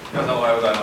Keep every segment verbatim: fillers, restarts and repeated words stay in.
皆さんおはようございます。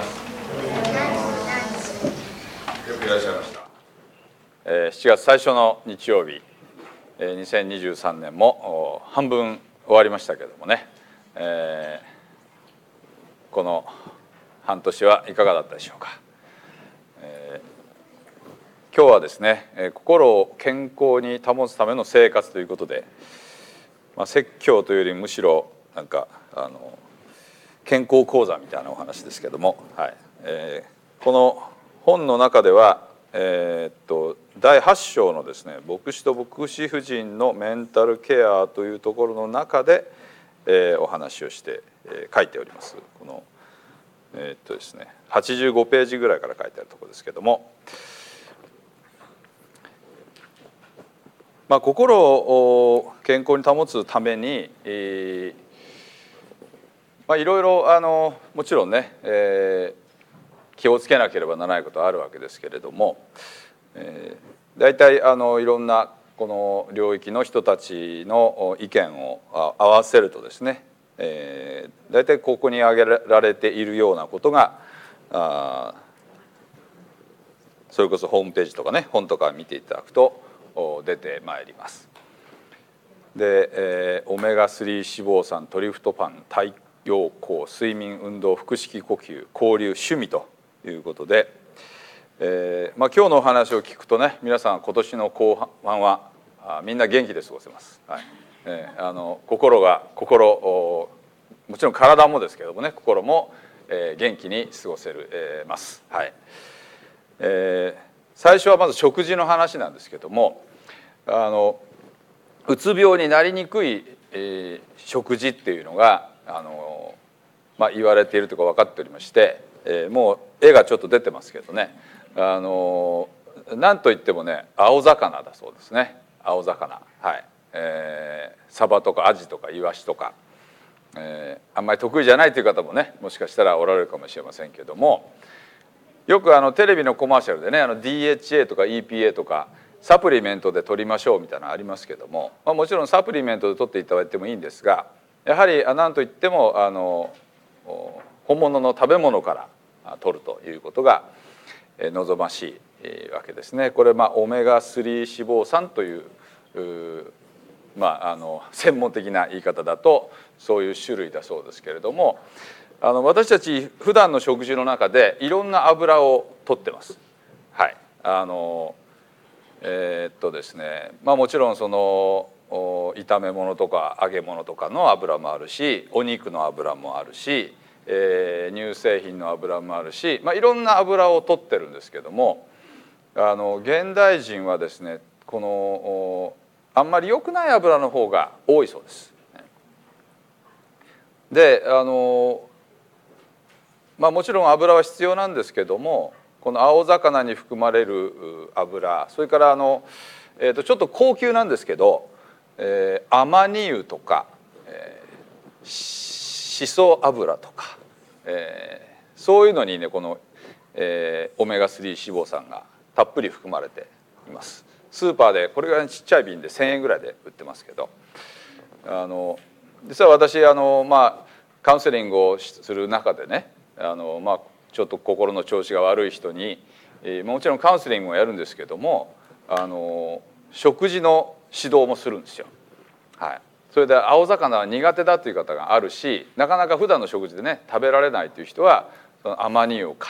よくいらっしゃいました。えー、しちがつ最初の日曜日、えー、にせんにじゅうさんねんも半分終わりましたけどもね、えー、この半年はいかがだったでしょうか。えー、今日はですね、えー、心を健康に保つための生活ということで、まあ、説教というよりむしろなんかあの健康講座みたいなお話ですけども、はいえー、この本の中では、えー、っとだいはち章のですね牧師と牧師夫人のメンタルケアというところの中で、えー、お話をして、えー、書いております。この、えー、っとですね、はちじゅうごページぐらいから書いてあるところですけども、まあ、心を健康に保つために、えーまあ、いろいろあのもちろんね、えー、気をつけなければならないことはあるわけですけれども、えー、大体あのいろんなこの領域の人たちの意見を合わせるとですね、えー、大体ここに挙げられているようなことがあそれこそホームページとかね本とか見ていただくと出てまいります。で、えー、オメガスリー脂肪酸トリプトファン体陽光睡眠運動腹式呼吸交流趣味ということで、えーまあ、今日のお話を聞くとね皆さん今年の後半はあみんな元気で過ごせます。はいえー、あの心が心もちろん体もですけどもね心も、えー、元気に過ごせる、えー、ます。はいえー、最初はまず食事の話なんですけどもあのうつ病になりにくい、えー、食事っていうのがあの、まあ、言われているというか分かっておりまして、えー、もう絵がちょっと出てますけどねあのなんといってもね青魚だそうですね。青魚はい、えー、サバとかアジとかイワシとか、えー、あんまり得意じゃないという方もねもしかしたらおられるかもしれませんけどもよくあのテレビのコマーシャルでねあの ディーエイチエー とか イーピーエー とかサプリメントで取りましょうみたいなのありますけども、まあ、もちろんサプリメントで取っていただいてもいいんですがやはり何といってもあの本物の食べ物から取るということが望ましいわけですね。これまあオメガスリー脂肪酸というまああの専門的な言い方だとそういう種類だそうですけれどもあの私たち普段の食事の中でいろんな油を取ってます。はいあのえー、っとですねまあもちろんその炒め物とか揚げ物とかの油もあるしお肉の油もあるし、えー、乳製品の油もあるし、まあ、いろんな油を取ってるんですけどもあの現代人はですねこのあんまり良くない油の方が多いそうです。であのまあもちろん油は必要なんですけどもこの青魚に含まれる油それからあの、えー、とちょっと高級なんですけどえー、アマニ油とか、えー、しそ油とか、えー、そういうのにねこの、えー、オメガスリー脂肪酸がたっぷり含まれています。スーパーでこれぐらいのちっちゃい瓶でせんえんぐらいで売ってますけどあの実は私あの、まあ、カウンセリングをする中でねあの、まあ、ちょっと心の調子が悪い人に、えー、もちろんカウンセリングもやるんですけどもあの食事の指導もするんですよ。はい、それで青魚は苦手だという方があるしなかなか普段の食事でね食べられないという人はそのアマニ油を買って、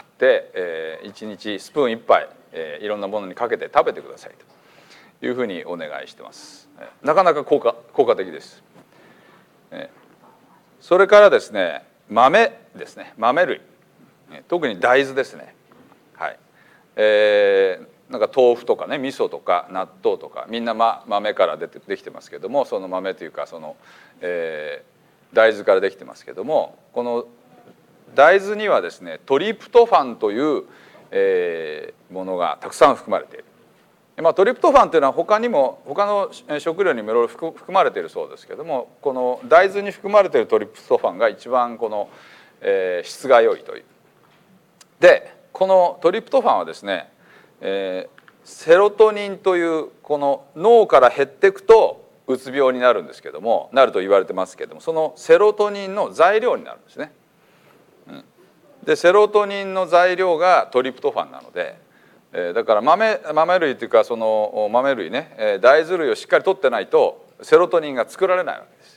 えー、いちにちスプーンいっぱい、えー、いろんなものにかけて食べてくださいというふうにお願いしてます。なかなか効果効果的です。えー、それからですね豆ですね豆類特に大豆ですね。はいえーなんか豆腐とかね味噌とか納豆とかみんな、ま、豆から出てできてますけどもその豆というかその、えー、大豆からできてますけどもこの大豆にはですねトリプトファンという、えー、ものがたくさん含まれている。まあ、トリプトファンというのは他にも他の食料にもいろいろ含まれているそうですけどもこの大豆に含まれているトリプトファンが一番この、えー、質が良いという。でこのトリプトファンはですねえー、セロトニンというこの脳から減っていくとうつ病になるんですけどもなると言われてますけどもそのセロトニンの材料になるんですね。うん、 でセロトニンの材料がトリプトファンなので、えー、だから豆豆類というかその豆類ね、えー、大豆類をしっかりとってないとセロトニンが作られないわけです。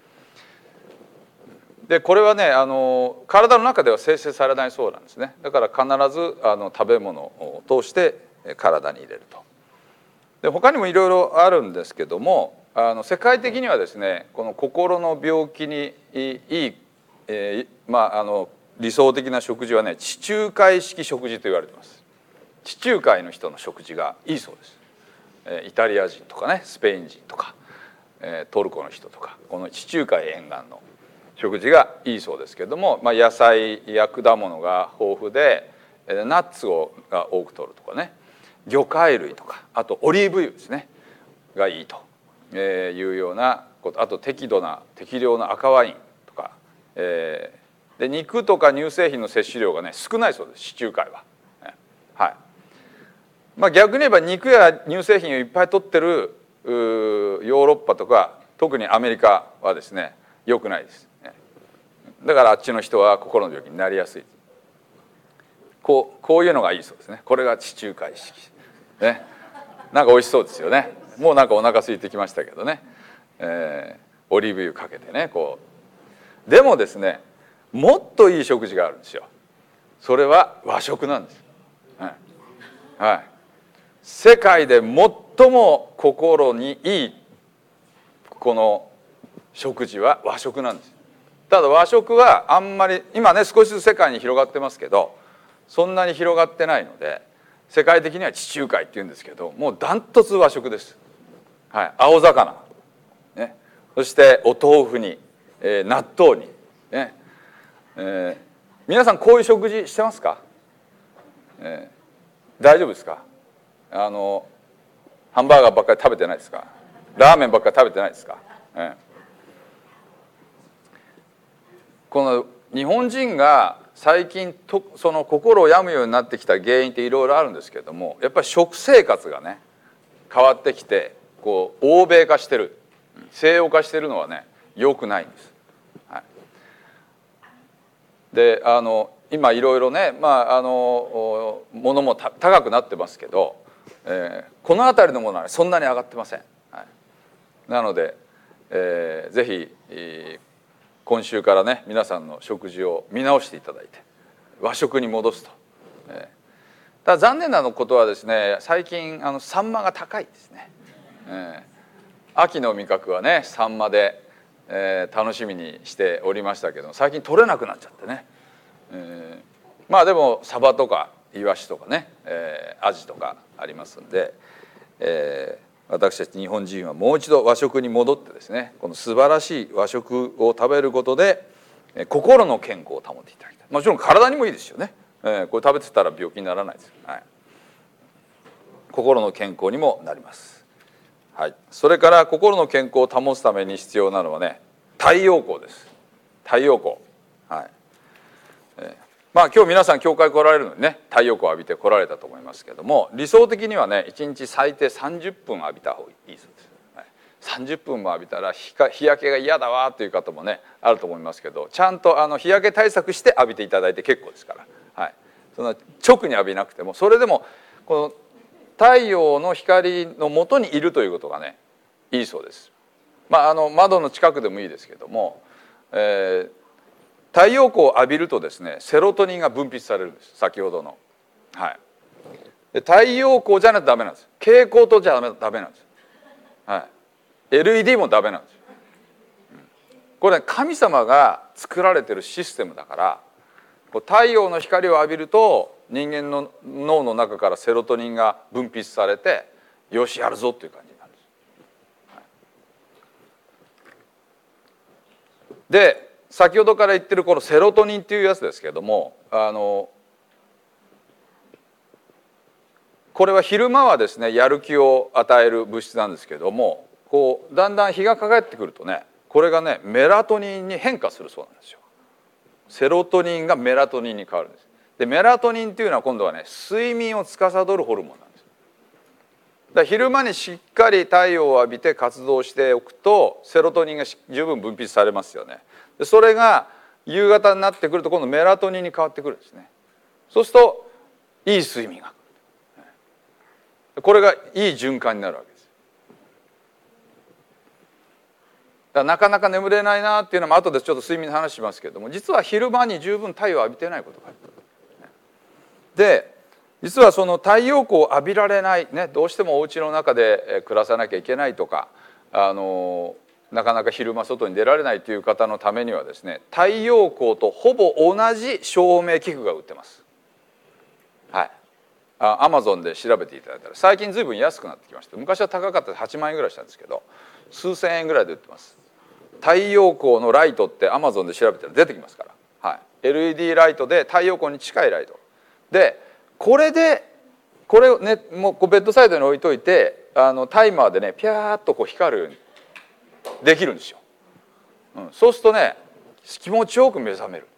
でこれはねあの体の中では生成されないそうなんですね。だから必ずあの食べ物を通して体に入れると。で他にもいろいろあるんですけども、あの世界的にはですねこの心の病気にいい、えー、まああの理想的な食事はね地中海式食事と言われています。地中海の人の食事がいいそうです。えー、イタリア人とかねスペイン人とか、えー、トルコの人とかこの地中海沿岸の食事がいいそうですけれども、まあ、野菜や果物が豊富でナッツをが多く摂るとかね魚介類とかあとオリーブ油ですねがいいというようなこと、あと適度な適量な赤ワインとか、えー、で肉とか乳製品の摂取量がね少ないそうです地中海は。はいまあ、逆に言えば肉や乳製品をいっぱい摂ってるヨーロッパとか特にアメリカはですね良くないです。だからあっちの人は心の病気になりやすい。こう、こういうのがいいそうですね。これが地中海式。ね。なんか美味しそうですよね。もうなんかお腹空いてきましたけどね。えー、オリーブ油かけてねこう。でもですねもっといい食事があるんですよ。それは和食なんです。はい。はい、世界で最も心にいいこの食事は和食なんです。ただ和食はあんまり今ね少しずつ世界に広がってますけどそんなに広がってないので世界的には地中海っていうんですけどもうダントツ和食です。はい、青魚、ね、そしてお豆腐に、えー、納豆に、ねえー、皆さんこういう食事してますか？えー、大丈夫ですか？あのハンバーガーばっかり食べてないですか？ラーメンばっかり食べてないですか？えーこの日本人が最近とその心を病むようになってきた原因っていろいろあるんですけれどもやっぱり食生活がね変わってきてこう欧米化してる西洋化してるのはね良くないんです。はい、であの今いろいろねまああの物も高くなってますけど、えー、この辺りのものはそんなに上がってません。はい、なので、えー、ぜひ、えー今週からね皆さんの食事を見直していただいて和食に戻すと。えー、ただ残念なことはですね最近あのサンマが高いですね。えー、秋の味覚はねサンマで、えー、楽しみにしておりましたけど最近取れなくなっちゃってね。えー、まあでもサバとかイワシとかね、えー、アジとかありますんで、えー私たち日本人はもう一度和食に戻ってですねこの素晴らしい和食を食べることで心の健康を保っていただきたい。もちろん体にもいいですよね。えー、これ食べてたら病気にならないです。はい、心の健康にもなります。はい、それから心の健康を保つために必要なのはね太陽光です。太陽光。はい。えーまあ今日皆さん教会来られるのにね太陽光を浴びて来られたと思いますけども理想的にはねいちにち最低さんじゅっぷん浴びた方がいいそうです。はい、さんじゅっぷんも浴びたら日か日焼けが嫌だわという方もねあると思いますけどちゃんとあの日焼け対策して浴びていただいて結構ですから、はい、そんな直に浴びなくてもそれでもこの太陽の光の下にいるということがねいいそうです。まああの窓の近くでもいいですけども、えー太陽光を浴びるとですねセロトニンが分泌されるんです。先ほどの、はい、で太陽光じゃないとダメなんです。蛍光灯じゃダメなんです。はい、エルイーディー もダメなんです。これ、ね、神様が作られてるシステムだから太陽の光を浴びると人間の脳の中からセロトニンが分泌されてよしやるぞっていう感じになるんです。はい、で先ほどから言ってるこのセロトニンっていうやつですけれどもあのこれは昼間はですねやる気を与える物質なんですけれどもこうだんだん日が陰ってくるとねこれがねメラトニンに変化するそうなんですよ。セロトニンがメラトニンに変わるんです。でメラトニンっていうのは今度はね睡眠を司るホルモンなんです。だから昼間にしっかり太陽を浴びて活動しておくとセロトニンが十分分泌されますよね。でそれが夕方になってくると今度メラトニンに変わってくるんですね。そうするといい睡眠が来る。これがいい循環になるわけです。だからなかなか眠れないなっていうのも後でちょっと睡眠の話しますけれども、実は昼間に十分太陽を浴びてないことがある。で実はその太陽光を浴びられないね、どうしてもお家の中で暮らさなきゃいけないとか、あのなかなか昼間外に出られないという方のためにはですね、太陽光とほぼ同じ照明器具が売ってます。はい。アマゾンで調べていただいたら最近ずいぶん安くなってきました。昔は高かったはちまんえんぐらいしたんですけど、数千円ぐらいで売ってます。太陽光のライトってアマゾンで調べたら出てきますから、はい、エルイーディー ライトで太陽光に近いライトで、これでこれをね、もうこうベッドサイドに置いといて、あのタイマーでねピャーッとこう光るようにできるんですよ。うん、そうするとね気持ちよく目覚める。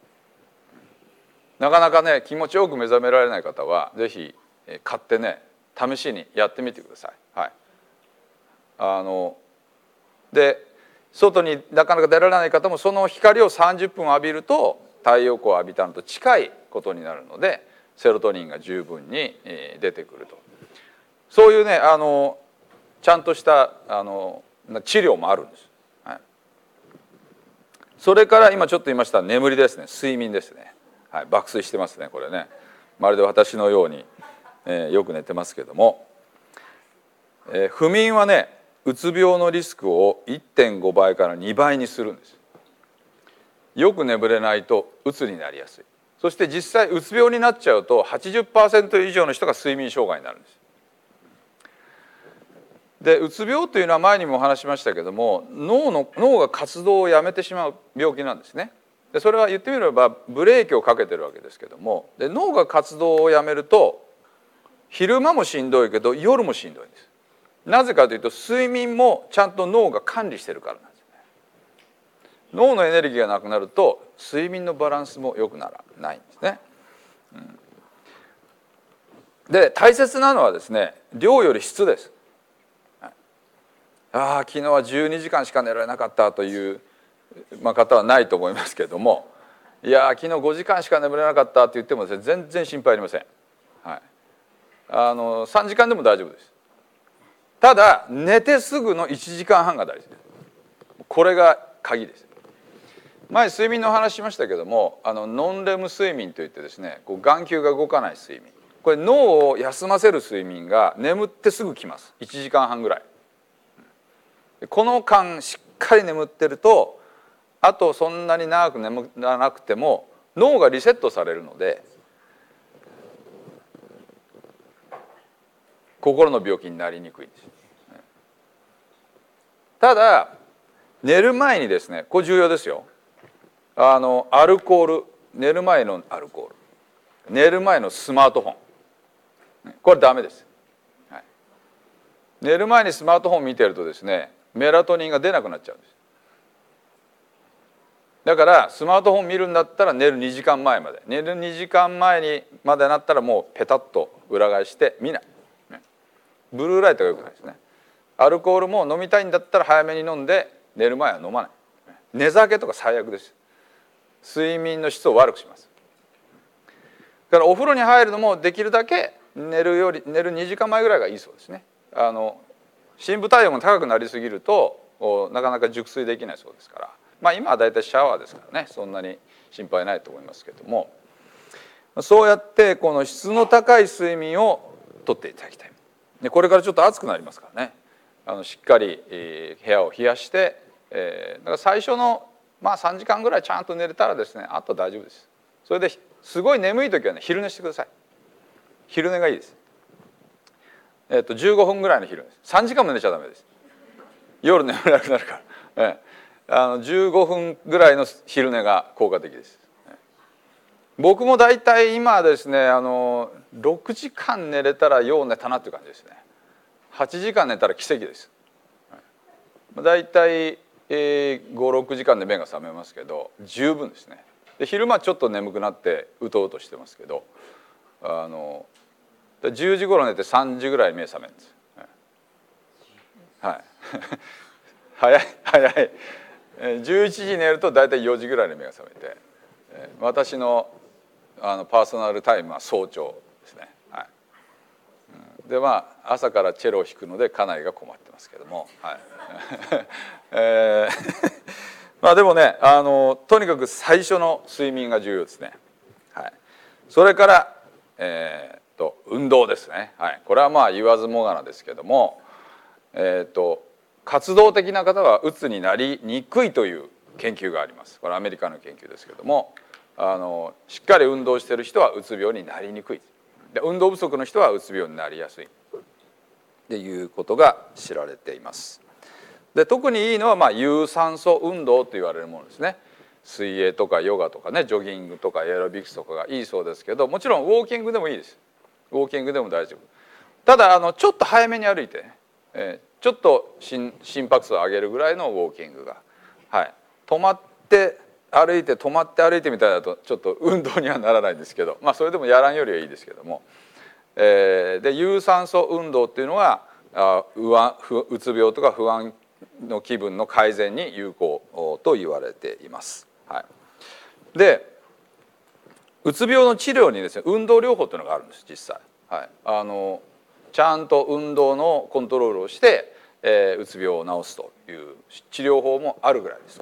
なかなかね気持ちよく目覚められない方は是非買ってね試しにやってみてください。はい、あので外になかなか出られない方もその光をさんじゅっぷん浴びると太陽光を浴びたのと近いことになるので、セロトニンが十分に出てくると。そういうねあのちゃんとしたあの治療もあるんです。はい、それから今ちょっと言いました眠りですね、睡眠ですね。はい、爆睡してますねこれね。まるで私のように、えー、よく寝てますけども、えー、不眠はねうつ病のリスクを いってんご 倍からにばいにするんです。よく眠れないとうつになりやすい。そして実際うつ病になっちゃうと はちじゅっパーセント 以上の人が睡眠障害になるんです。でうつ病というのは前にもお話しましたけども、脳の脳が活動をやめてしまう病気なんですね。でそれは言ってみればブレーキをかけてるわけですけども、で脳が活動をやめると昼間もしんどいけど夜もしんどいんです。なぜかというと睡眠もちゃんと脳が管理してるからなんですね。脳のエネルギーがなくなると睡眠のバランスも良くならないんですね。うん、で大切なのはですね量より質です。はい、ああ昨日はじゅうにじかんしか寝られなかったという、まあ、方はないと思いますけれども、いや昨日ごじかんしか眠れなかったって言ってもですね全然心配ありません。はい、あのさんじかんでも大丈夫です。ただ寝てすぐのいちじかんはんが大事です。これが鍵です。前睡眠の話しましたけども、あのノンレム睡眠といってですねこう眼球が動かない睡眠、これ脳を休ませる睡眠が眠ってすぐ来ます。いちじかんはんぐらい。この間しっかり眠ってるとあとそんなに長く眠らなくても脳がリセットされるので心の病気になりにくいんです。ただ寝る前にですねこれ重要ですよ。あのアルコール、寝る前のアルコール、寝る前のスマートフォン、これダメです。はい、寝る前にスマートフォン見てるとですねメラトニンが出なくなっちゃうんです。だからスマートフォン見るんだったら寝るにじかんまえまで、寝るにじかんまえにまでなったらもうペタッと裏返して見ない。ブルーライトが良くないですね。アルコールも飲みたいんだったら早めに飲んで寝る前は飲まない。寝酒とか最悪です。睡眠の質を悪くします。だからお風呂に入るのもできるだけ寝るより寝るにじかんまえぐらいがいいそうですね。あの深部体温が高くなりすぎるとなかなか熟睡できないそうですから、まあ今はだいたいシャワーですからねそんなに心配ないと思いますけども、そうやってこの質の高い睡眠をとっていただきたい。でこれからちょっと暑くなりますからね、あのしっかり、えー、部屋を冷やして、えー、だから最初のまあさんじかんぐらいちゃんと寝れたらですねあと大丈夫です。それですごい眠い時はね昼寝してください。昼寝がいいです。えっとじゅうごふんぐらいの昼寝です。さんじかんも寝ちゃダメです。夜眠れなくなるから、えー、あのじゅうごふんぐらいの昼寝が効果的です。僕もだいたい今ですねあのろくじかん寝れたらよう寝たなっていう感じですね。はちじかん寝たら奇跡です。だいたいご、ろくじかんで目が覚めますけど十分ですね。で昼間ちょっと眠くなってうとうとしてますけど、あのじゅうじ頃寝てさんじぐらい目覚めるんです。はい早い早いじゅういちじに寝ると大体よじぐらいに目が覚めて、私のあのパーソナルタイムは早朝ですね。はい、でまあ朝からチェロを弾くので家内が困ってますけども、はいえー、まあでもねあのとにかく最初の睡眠が重要ですね。はい、それから、えー、っと運動ですね。はい、これはまあ言わずもがなですけども、えー、っと活動的な方はうつになりにくいという研究があります。これはアメリカの研究ですけども、あのしっかり運動している人はうつ病になりにくい。で運動不足の人はうつ病になりやすいっていうことが知られています。で特にいいのはまあ有酸素運動と言われるものですね。水泳とかヨガとかねジョギングとかエアロビクスとかがいいそうですけど、もちろんウォーキングでもいいです。ウォーキングでも大丈夫。ただあのちょっと早めに歩いて、えー、ちょっと心心拍数を上げるぐらいのウォーキングが、はい、止まって歩いて止まって歩いてみたいだとちょっと運動にはならないんですけど、まあそれでもやらんよりはいいですけども、えー、で有酸素運動っていうのはあうわうつ病とか不安の気分の改善に有効と言われています。はい、でうつ病の治療にですね運動療法というのがあるんです実際。はい、あのちゃんと運動のコントロールをして、えー、うつ病を治すという治療法もあるぐらいですから。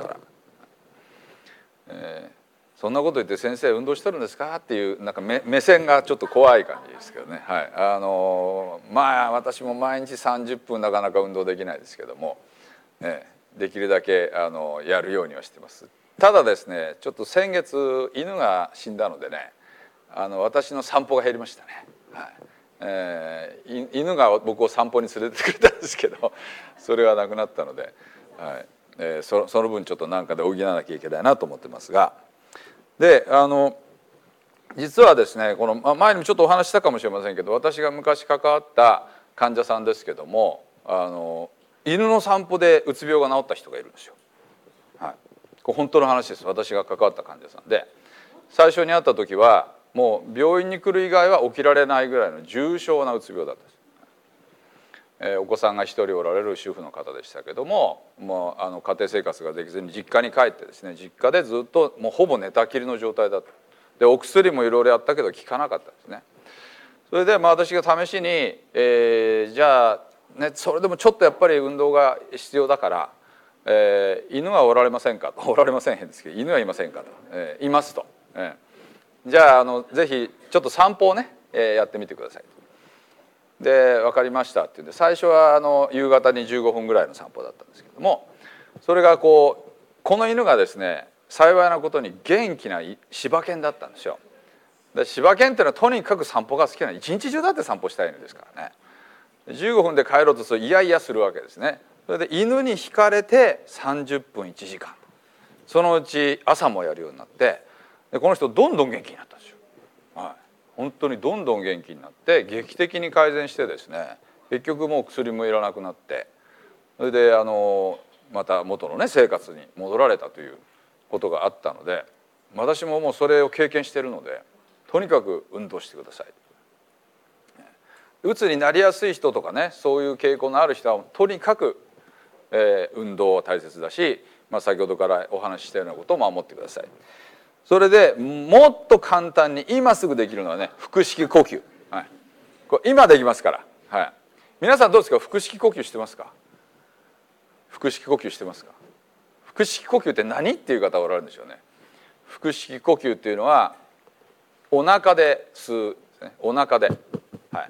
えー、そんなこと言って先生運動してるんですかっていうなんか 目, 目線がちょっと怖い感じですけどね。はい、あのまあ私も毎日さんじゅっぷんなかなか運動できないですけども、ね、できるだけあのやるようにはしてます。ただですねちょっと先月犬が死んだのでねあの私の散歩が減りましたね。はいえー、犬が僕を散歩に連れてくれたんですけどそれがなくなったので、はいえー、そ, その分ちょっと何かで補わなきゃいけないなと思ってますが、であの実はですねこの前にもちょっとお話したかもしれませんけど、私が昔関わった患者さんですけどもあの犬の散歩でうつ病が治った人がいるんですよ。はい、これ本当の話です。私が関わった患者さんで最初に会った時はもう病院に来る以外は起きられないぐらいの重症なうつ病だったんです。えー、お子さんが一人おられる主婦の方でしたけども、もうあの家庭生活ができずに実家に帰ってですね実家でずっともうほぼ寝たきりの状態だった。でお薬もいろいろやったけど効かなかったんですね。それでまあ私が試しに、えー、じゃあねそれでもちょっとやっぱり運動が必要だから、えー、犬はおられませんかとおられませんへんですけど犬はいませんかと、えー、いますと、えー、じゃああのぜひちょっと散歩をね、えー、やってみてくださいと。で分かりましたって言うんで最初はあの夕方にじゅうごふんぐらいの散歩だったんですけども、それがこうこの犬がですね幸いなことに元気な柴犬だったんですよ。で柴犬っていうのはとにかく散歩が好きな一日中だって散歩したい犬ですからね。じゅうごふんで帰ろうとするとイヤイヤするわけですね。それで犬に惹かれてさんじゅっぷんいちじかんそのうち朝もやるようになってでこの人どんどん元気になったんですよ。はい、本当にどんどん元気になって劇的に改善してですね結局もう薬もいらなくなってそれであのまた元のね生活に戻られたということがあったので、私ももうそれを経験しているのでとにかく運動してください。うつになりやすい人とかねそういう傾向のある人はとにかく、えー、運動は大切だし、まあ、先ほどからお話ししたようなことを守ってください。それでもっと簡単に今すぐできるのはね腹式呼吸、はい、これ今できますから、はい、皆さんどうですか腹式呼吸してますか？腹式呼吸してますか？腹式呼吸って何っていう方おられるんでしょうね。腹式呼吸っていうのはお腹で吸う、お腹で、はい、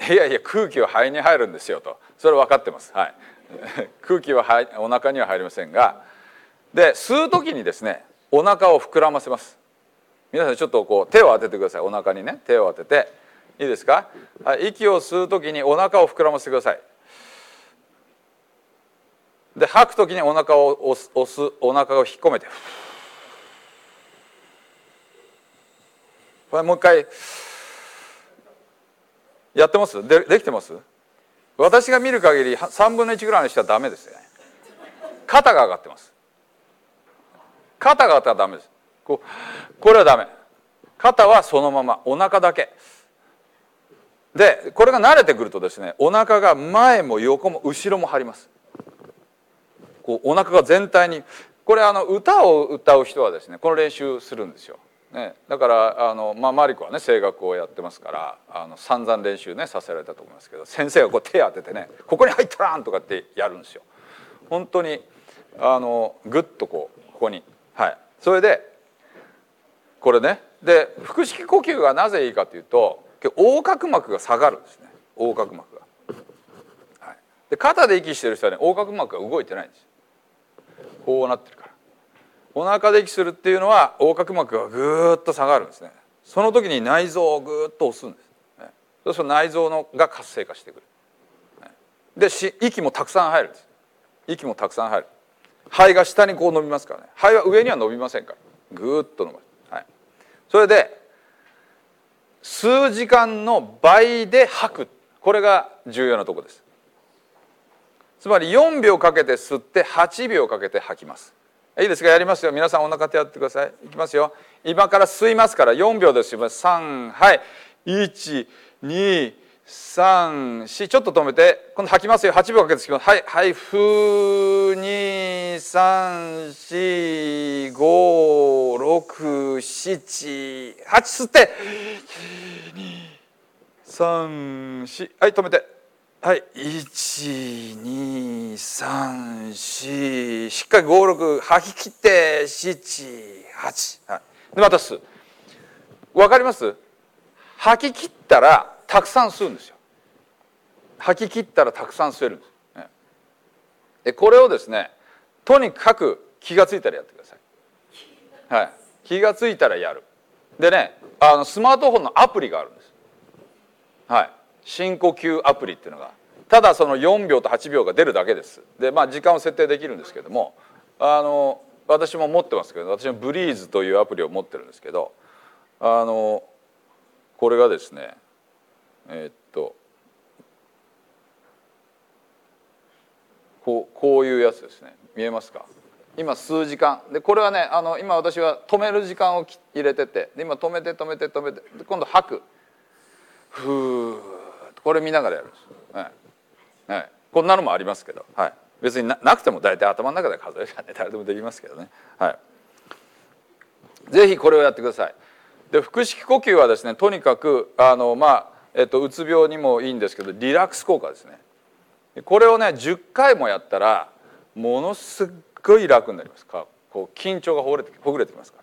いやいや空気は肺に入るんですよとそれ分かってます、はい、空気はお腹には入りませんがで吸う時にですねお腹を膨らませます。皆さんちょっとこう手を当ててください。お腹にね手を当てていいですか、はい、息を吸う時にお腹を膨らませてください。で吐く時にお腹を押す、押すお腹を引っ込めてこれもう一回やってます？ で, できてます？私が見る限りさんぶんのいちぐらいの人はダメですね。肩が上がってます。肩が上がったらダメです。こうこれはダメ。肩はそのままお腹だけでこれが慣れてくるとですねお腹が前も横も後ろも張ります。 こうお腹が全体に、これあの歌を歌う人はですねこの練習するんですよ。ね、だからあの、まあ、マリコはね声楽をやってますからあの散々練習ねさせられたと思いますけど、先生がこう手を当ててね「ここに入ったらん!」とかってやるんですよ。本当にあのグッとこうここに、はい、それでこれね、で腹式呼吸がなぜいいかというと横隔膜が下がるんですね。横隔膜が、はい、で肩で息してる人はね横隔膜が動いてないんです。こうなってるから。お腹で息するっていうのは横隔膜がぐーっと下がるんですね。その時に内臓をぐーっと押すんです、ね、そうすると内臓のが活性化してくる、ね、でし息もたくさん入るんです。息もたくさん入る。肺が下にこう伸びますからね。肺は上には伸びませんから、ぐーっと伸ばす、はい、それで数時間の倍で吐く、これが重要なところです。つまりよんびょうかけて吸ってはちびょうかけて吐きます。いいですか、やりますよ。皆さんお腹手やってください。いきますよ。今から吸いますからよんびょうですよ。さん、はい、いち、に、さん、よん、ちょっと止めて今度吐きますよ。はちびょうかけて吸います。はいはい、ふー、に、さん、し、ご、ろく、しち、はち吸っていち、に、さん、よん、はい止めて、はい、いち、に、さん、よん、しっかりご、ろく吐き切ってなな、はち、はい、でまた吸う。わかります？吐き切ったらたくさん吸うんですよ。吐き切ったらたくさん吸えるんです。でこれをですねとにかく気がついたらやってください。はい、気がついたらやる。でねあのスマートフォンのアプリがあるんです。はい、深呼吸アプリっていうのが、ただそのよんびょうとはちびょうが出るだけです。でまあ時間を設定できるんですけども、あの私も持ってますけど、私もブリーズというアプリを持ってるんですけど、あのこれがですねえー、っとこうこういうやつですね。見えますか？今数時間で、これはねあの今私は止める時間を入れてて、で今止めて止めて止めて、で今度吐く、ふー、これ見ながらやるんです、はいはい、こんなのもありますけど、はい、別に な, なくても大体頭の中で数えればね誰でもできますけどね、はい、ぜひこれをやってください。で腹式呼吸はですねとにかくあの、まあえっと、うつ病にもいいんですけどリラックス効果ですね。これをねじゅっかいもやったらものすごい楽になります。こう緊張がほぐれてほぐれてきますから、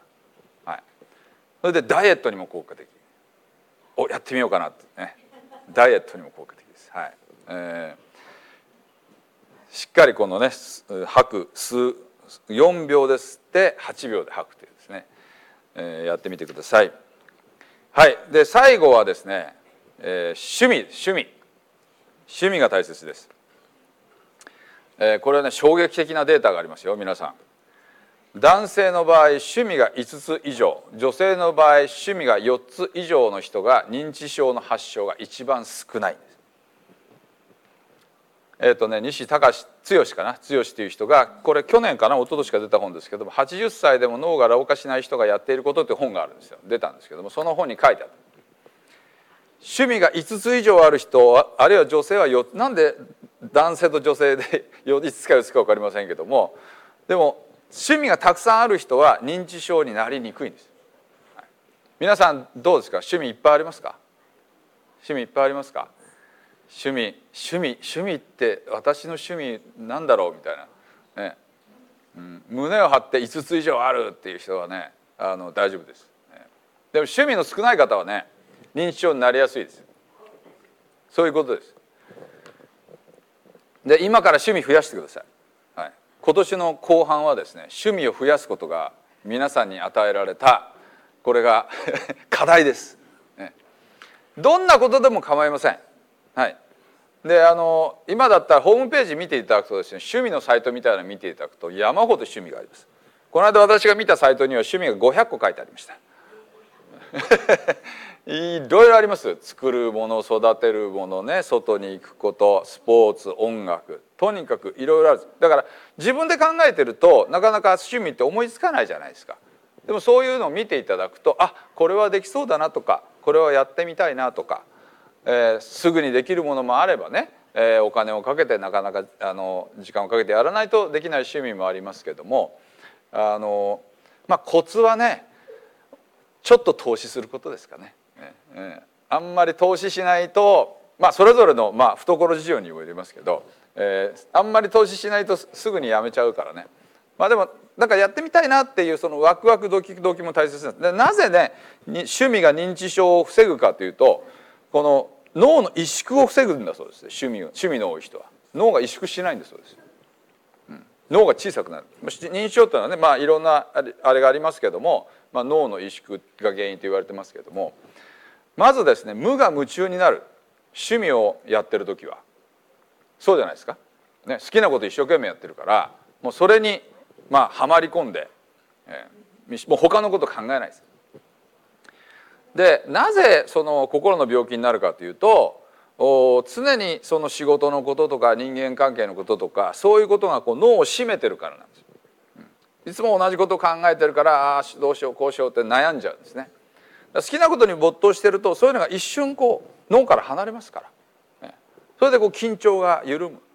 はい、それでダイエットにも効果的。おやってみようかなってね、ダイエットにも効果的です。はい、えー、しっかりこのね吐く吸うよんびょうで吸ってはちびょうで吐くというですね、えー、やってみてください。はい、で最後はですね、えー、趣味趣味趣味が大切です。えー、これはね衝撃的なデータがありますよ皆さん。男性の場合趣味がいつつ以上、女性の場合趣味がよっつ以上の人が認知症の発症が一番少ないんです。えっとね西隆剛かな剛という人が、これ去年かな一昨年か出た本ですけども、はちじゅっさいでも脳が老化しない人がやっていることって本があるんですよ。出たんですけども、その本に書いてある。趣味がいつつ以上ある人、あるいは女性はよ、なんで男性と女性でいつつかよっつか分かりませんけども、でも趣味がたくさんある人は認知症になりにくいんです。はい、皆さんどうですか？趣味いっぱいありますか？趣味いっぱいありますか？趣味趣味趣味って私の趣味なんだろうみたいな、ね、うん、胸を張っていつつ以上あるっていう人はねあの大丈夫です。でも趣味の少ない方はね認知症になりやすいです。そういうことです。で今から趣味増やしてください。はい、今年の後半はですね趣味を増やすことが皆さんに与えられたこれが課題です、ね。どんなことでも構いません。はい、であの今だったらホームページ見ていただくとですね趣味のサイトみたいなの見ていただくと山ほど趣味があります。この間私が見たサイトには趣味がごひゃっこ書いてありました。いろいろあります。作るもの、育てるものね、外に行くこと、スポーツ、音楽、とにかくいろいろある。だから自分で考えてるとなかなか趣味って思いつかないじゃないですか。でもそういうのを見ていただくと、あ、これはできそうだなとか、これはやってみたいなとか、えー、すぐにできるものもあればね、 えー、お金をかけてなかなかあの時間をかけてやらないとできない趣味もありますけども、あの、まあ、コツはねちょっと投資することですかね。えー、あんまり投資しないと、まあ、それぞれの、まあ、懐事情にもよりますけど、えー、あんまり投資しないとすぐにやめちゃうからね。まあ、でもなんかやってみたいなっていうそのワクワクドキドキも大切なんです。でなぜね趣味が認知症を防ぐかというと、この脳の萎縮を防ぐんだそうです。趣味趣味の多い人は脳が萎縮しないんだそうです。うん、脳が小さくなる。認知症というのはね、まあ、いろんなあれがありますけども、まあ、脳の萎縮が原因と言われてますけども、まずですね無我夢中になる趣味をやってる時はそうじゃないですか、ね、好きなこと一生懸命やってるからもうそれにまあはまり込んで、えー、もう他のこと考えないです。でなぜその心の病気になるかというと、常にその仕事のこととか人間関係のこととかそういうことがこう脳を占めてるからなんですよ。うん、いつも同じことを考えてるからああどうしようこうしようって悩んじゃうんですね。好きなことに没頭してるとそういうのが一瞬こう脳から離れますから、ね、それでこう緊張が緩む。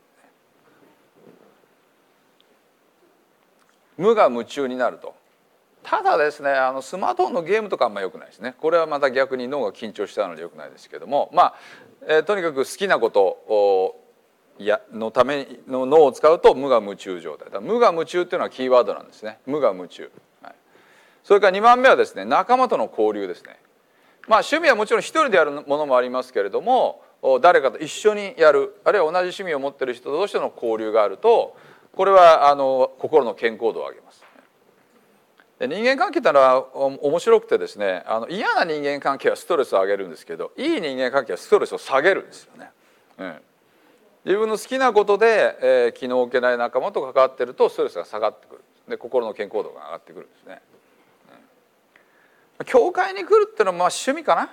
無我夢中になると。ただですねあのスマートフォンのゲームとかあんま良くないですね。これはまた逆に脳が緊張したので良くないですけども、まあ、えー、とにかく好きなことをやのための脳を使うと無我夢中状態だ。無我夢中っていうのはキーワードなんですね。無我夢中、はい、それからにばんめはですね仲間との交流ですね。まあ趣味はもちろん一人でやるものもありますけれども、誰かと一緒にやるあるいは同じ趣味を持っている人同士との交流があるとこれはあの心の健康度を上げます。で人間関係というのは面白くてですね、あの嫌な人間関係はストレスを上げるんですけど、いい人間関係はストレスを下げるんですよね。うん、自分の好きなことで、えー、気の置けない仲間と関わっているとストレスが下がってくる。で心の健康度が上がってくるんですね。うん、教会に来るっていうのはまあ趣味かな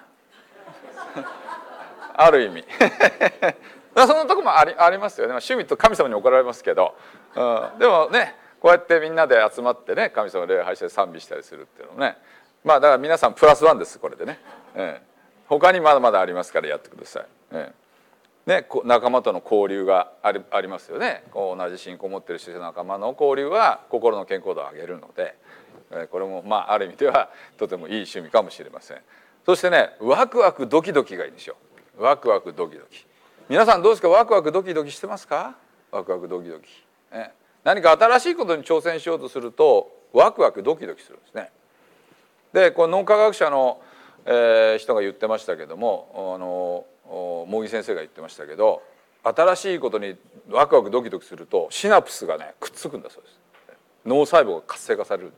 ある意味そのとこもあり、ありますよね。趣味と神様に怒られますけど、うん、でもねこうやってみんなで集まってね神様を礼拝して賛美したりするっていうのもね、まあだから皆さんプラスワンですこれでね、ええ、他にまだまだありますからやってください。ええ、ね、仲間との交流があり、ありますよね。こう同じ信仰を持っている人の仲間の交流は心の健康度を上げるので、えこれもまあある意味ではとてもいい趣味かもしれません。そしてねワクワクドキドキがいいんですよ。ワクワクドキドキ。皆さんどうですか？ワクワクドキドキしてますか？ワクワクドキドキ。ええ、何か新しいことに挑戦しようとするとワクワクドキドキするんですね。でこの脳科学者の、えー、人が言ってましたけども、あの茂木先生が言ってましたけど、新しいことにワクワクドキドキするとシナプスがねくっつくんだそうです。脳細胞が活性化される。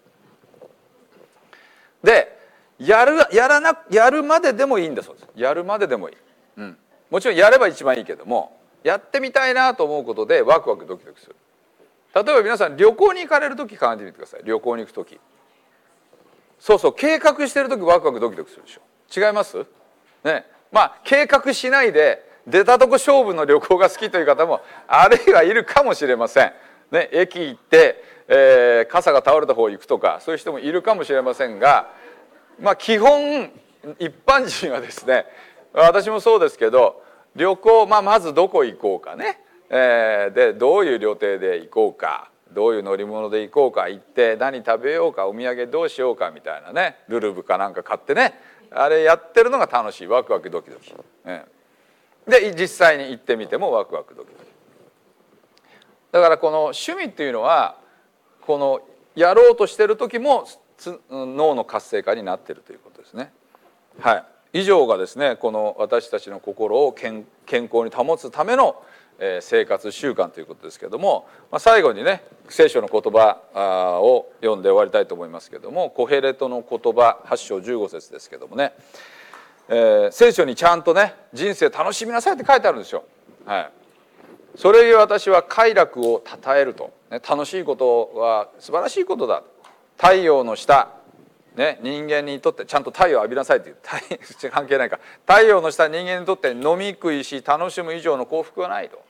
でやるやらなやるまででもいいんだそうです。やるまででもいい。うん、もちろんやれば一番いいけどもやってみたいなと思うことでワクワクドキドキする。例えば皆さん旅行に行かれる時考えてみてください。旅行に行く時、そうそう計画してる時ワクワクドキドキするでしょ。違います？ね、まあ計画しないで出たとこ勝負の旅行が好きという方もあるいはいるかもしれません。ね、駅行って、えー、傘が倒れた方行くとかそういう人もいるかもしれませんが、まあ基本一般人はですね、私もそうですけど旅行、まあ、まずどこ行こうかね。えー、でどういう旅程で行こうか、どういう乗り物で行こうか、行って何食べようか、お土産どうしようかみたいなね、ルルブかなんか買ってねあれやってるのが楽しい。ワクワクドキドキ、えー、で実際に行ってみてもワクワクドキドキ。だからこの趣味っていうのはこのやろうとしてる時も脳の活性化になっているということですね。はい、以上がですねこの私たちの心を健康に保つための生活習慣ということですけども、最後にね聖書の言葉を読んで終わりたいと思いますけども、コヘレトの言葉はち章じゅうご節ですけどもね、えー、聖書にちゃんとね人生楽しみなさいって書いてあるんですよ。はい、それゆえ私は快楽をたたえると、ね、楽しいことは素晴らしいことだ。太陽の下ね、人間にとってちゃんと太陽を浴びなさいっていう関係ないか、太陽の下人間にとって飲み食いし楽しむ以上の幸福はないと。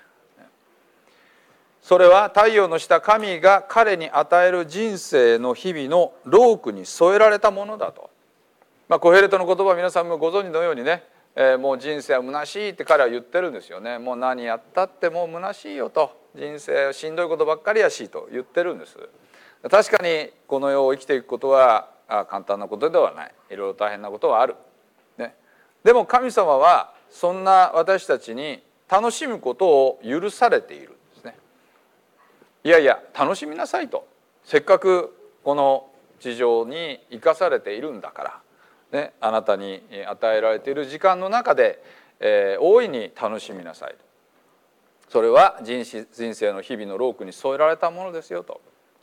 それは太陽の下神が彼に与える人生の日々の労苦に添えられたものだと。まあ、コヘレトの言葉は皆さんもご存知のようにね、 えー、もう人生は虚しいって彼は言ってるんですよね。もう何やったってもう虚しいよと、人生しんどいことばっかりやしと言ってるんです。確かにこの世を生きていくことは簡単なことではない、いろいろ大変なことはある、ね、でも神様はそんな私たちに楽しむことを許されているんですね。いやいや楽しみなさいと、せっかくこの地上に生かされているんだから、ね、あなたに与えられている時間の中で、えー、大いに楽しみなさいと。それは人生の日々の労苦に添えられたものですよと。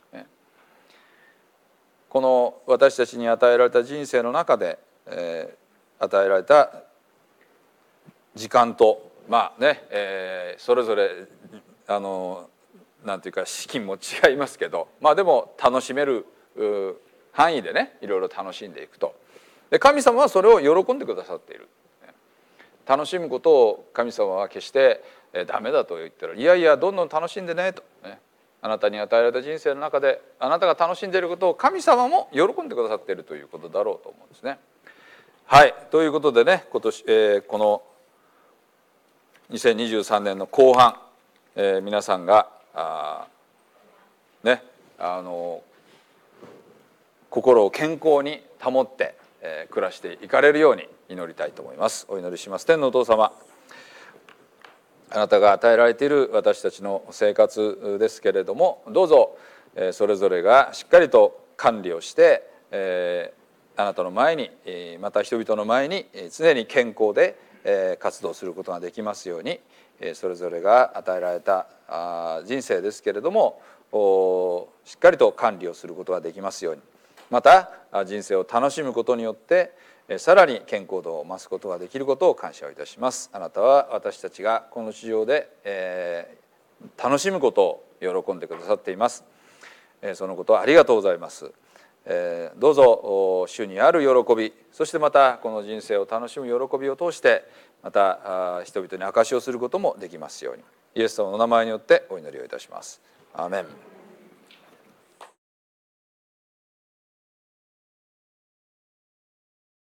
この私たちに与えられた人生の中で、えー、与えられた時間とまあね、えー、それぞれあのなんていうか資金も違いますけど、まあでも楽しめる範囲でねいろいろ楽しんでいくと。で神様はそれを喜んでくださっている。楽しむことを神様は決してダメだと言ったら、いやいやどんどん楽しんでねと、ね、あなたに与えられた人生の中であなたが楽しんでいることを神様も喜んでくださっているということだろうと思うんですね。はい、ということでね今年、えー、このにせんにじゅうさんねんの後半、えー、皆さんがあねあの心を健康に保って、えー、暮らしていかれるように祈りたいと思います。お祈りします。天のお父様、あなたが与えられている私たちの生活ですけれども、どうぞそれぞれがしっかりと管理をして、えー、あなたの前にまた人々の前に常に健康で活動することができますように、それぞれが与えられた人生ですけれどもしっかりと管理をすることができますように、また人生を楽しむことによってさらに健康度を増すことができることを感謝をいたします。あなたは私たちがこの地上で、えー、楽しむことを喜んでくださっています。えー、そのことをありがとうございます。えー、どうぞ主にある喜び、そしてまたこの人生を楽しむ喜びを通してまた人々に証しをすることもできますように、イエス様のお名前によってお祈りをいたします。アーメン。